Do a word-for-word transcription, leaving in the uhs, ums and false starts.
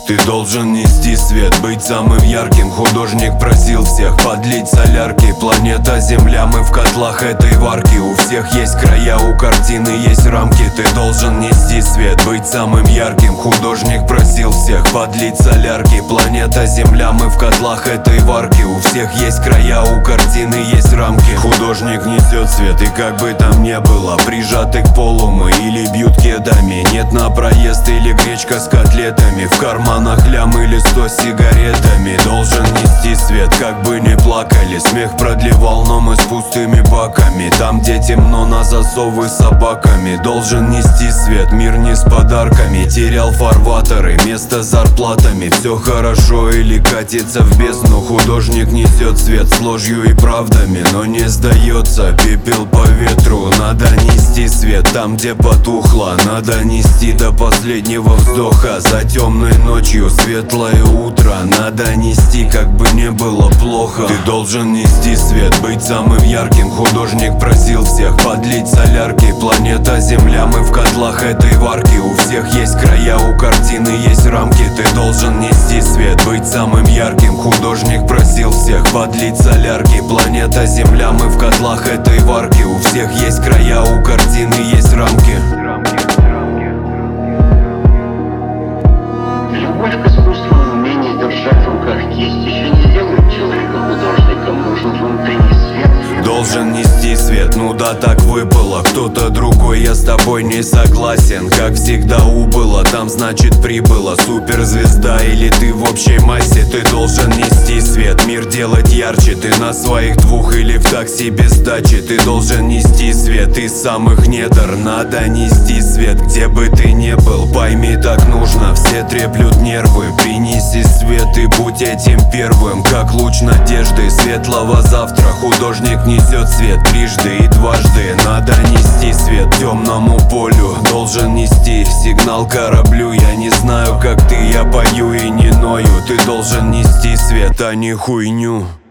Ты должен нести свет, быть самым ярким. Художник просил всех подлить солярки. Планета Земля, мы в котлах этой варки. У всех есть края, у картины есть рамки. Ты должен нести свет, быть самым ярким. Художник просил всех подлить солярки. Планета Земля, мы в котлах этой варки. У всех есть края, у картины есть рамки. Художник несет свет, и как бы там ни было, прижаты к полу мы или бьют кедами. Нет на проезд или гречка с котлетами. В карманах лям или сто сигаретами. Должен нести свет, как бы не плакали. Смех продлевал, но мы с пустыми баками. Там, где темно, на засовы с собаками. Должен нести свет, мир не с подарками. Терял фарватеры, место с зарплатами. Все хорошо или катится в бездну. Художник несет свет с ложью и правдами, но не сдается, пепел по ветру. Надо нести свет там, где потухло. Надо нести до последнего вздоха. За темной ночью светлое утро. Надо нести, как бы не было плохо. Ты должен нести свет, быть самым ярким. Художник просил всех подлить солярки. Планета Земля, мы в котлах этой варки. У всех есть края, у картины есть рамки. Ты должен нести свет, быть самым ярким. Художник просил всех подлить солярки. Планета Земля, мы в котлах этой варки. У всех есть края, у картины есть рамки. Любовь к искусству и умение держать в руках кисть еще не делают человека художником. Нужен внутренний свет. Должен нести свет, ну да, так выпало. Кто-то другой, я с тобой не согласен. Как всегда убыло, там значит прибыло. Суперзвезда или ты в общей массе. Ты должен нести свет, мир делать ярче. Ты на своих двух или в такси без дачи. Ты должен нести свет из самых недр. Надо нести свет, где бы ты ни был. Пойми, так нужно, все треплют нервы. Принеси свет и будь этим первым. Как луч надежды светлого завтра. Художник несет свет трижды и дважды. Надо нести свет темному полю. Должен нести сигнал кораблю. Я не знаю, как ты, я пою и не ною. Ты должен нести свет, а не хуйню.